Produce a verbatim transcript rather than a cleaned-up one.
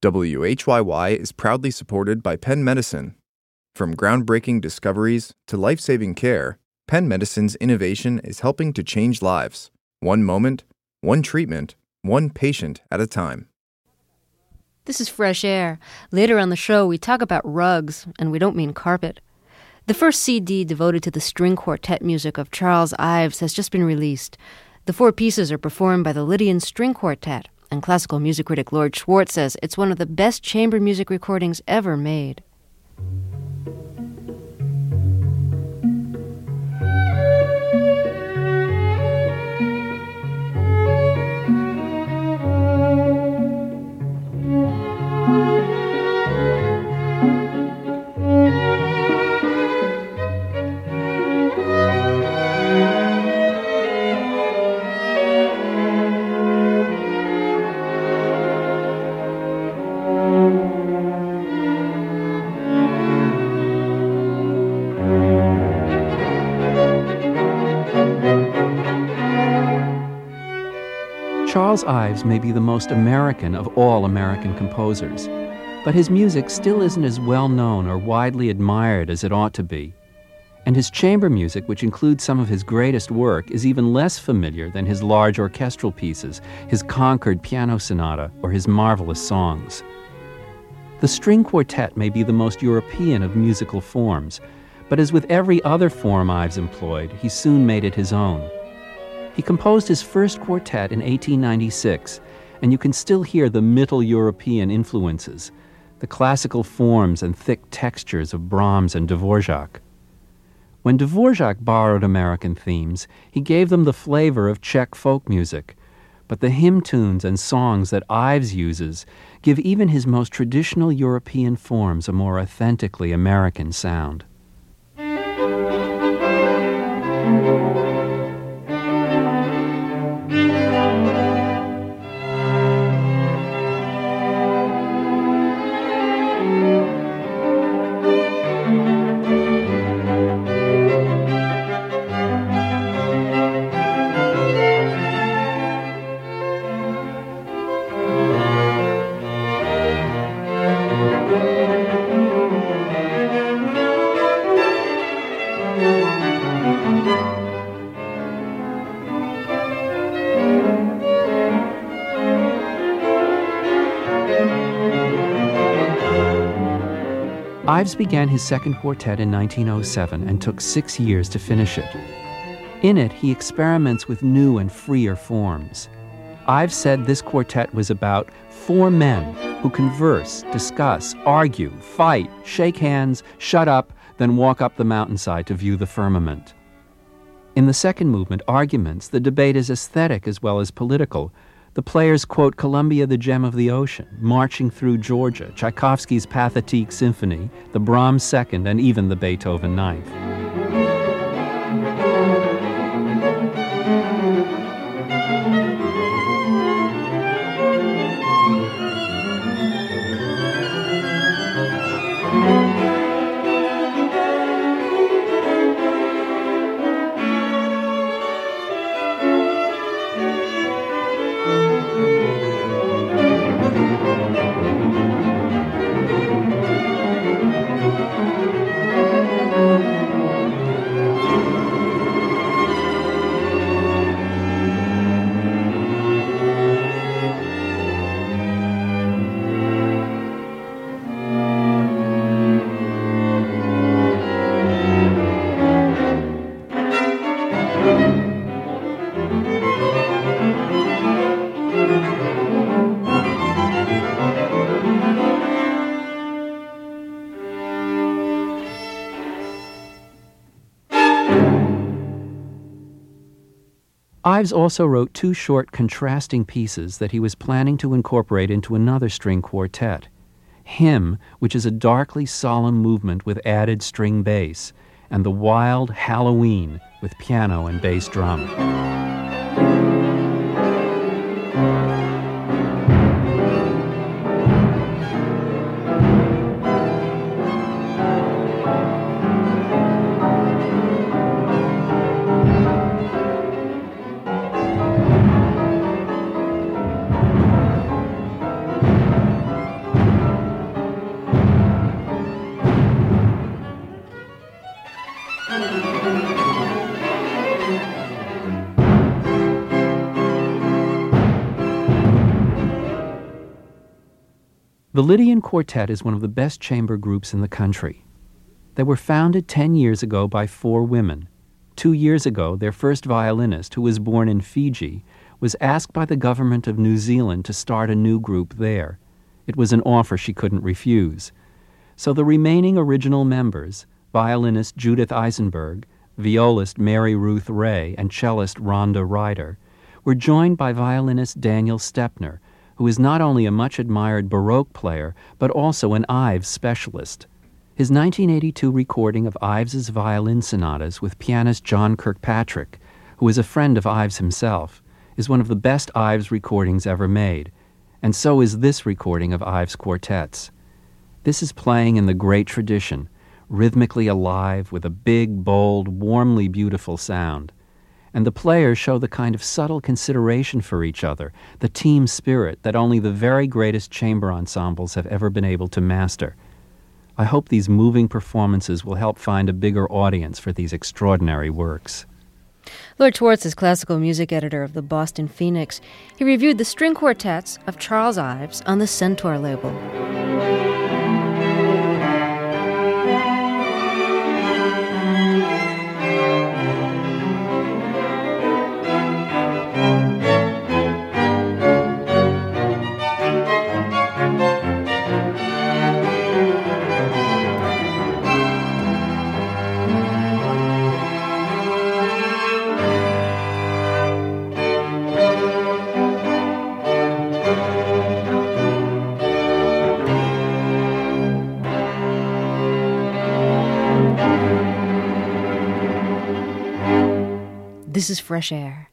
W H Y Y is proudly supported by Penn Medicine. From groundbreaking discoveries to life-saving care, Penn Medicine's innovation is helping to change lives, one moment, one treatment, one patient at a time. This is Fresh Air. Later on the show, we talk about rugs, and we don't mean carpet. The first C D devoted to the string quartet music of Charles Ives has just been released. The four pieces are performed by the Lydian String Quartet, and classical music critic Lord Schwartz says it's one of the best chamber music recordings ever made. Charles Ives may be the most American of all American composers, but his music still isn't as well known or widely admired as it ought to be. And his chamber music, which includes some of his greatest work, is even less familiar than his large orchestral pieces, his Concord piano sonata, or his marvelous songs. The string quartet may be the most European of musical forms, but as with every other form Ives employed, he soon made it his own. He composed his first quartet in eighteen ninety-six, and you can still hear the Middle European influences, the classical forms and thick textures of Brahms and Dvorak. When Dvorak borrowed American themes, he gave them the flavor of Czech folk music, but the hymn tunes and songs that Ives uses give even his most traditional European forms a more authentically American sound. Ives began his second quartet in nineteen oh seven and took six years to finish it. In it, he experiments with new and freer forms. Ives said this quartet was about four men who converse, discuss, argue, fight, shake hands, shut up, then walk up the mountainside to view the firmament. In the second movement, Arguments, the debate is aesthetic as well as political. The players quote Columbia, the Gem of the Ocean, Marching Through Georgia, Tchaikovsky's Pathétique Symphony, the Brahms Second, and even the Beethoven Ninth. Ives also wrote two short contrasting pieces that he was planning to incorporate into another string quartet. Hymn, which is a darkly solemn movement with added string bass, and The Wild Halloween with piano and bass drum. The Lydian Quartet is one of the best chamber groups in the country. They were founded ten years ago by four women. Two years ago, their first violinist, who was born in Fiji, was asked by the government of New Zealand to start a new group there. It was an offer she couldn't refuse. So the remaining original members, violinist Judith Eisenberg, violist Mary Ruth Ray, and cellist Rhonda Ryder, were joined by violinist Daniel Stepner, who is not only a much-admired Baroque player, but also an Ives specialist. His nineteen eighty-two recording of Ives's violin sonatas with pianist John Kirkpatrick, who is a friend of Ives himself, is one of the best Ives recordings ever made, and so is this recording of Ives quartets. This is playing in the great tradition, rhythmically alive with a big, bold, warmly beautiful sound. And the players show the kind of subtle consideration for each other, the team spirit that only the very greatest chamber ensembles have ever been able to master. I hope these moving performances will help find a bigger audience for these extraordinary works. Lord Schwartz is classical music editor of the Boston Phoenix. He reviewed the string quartets of Charles Ives on the Centaur label. This is Fresh Air.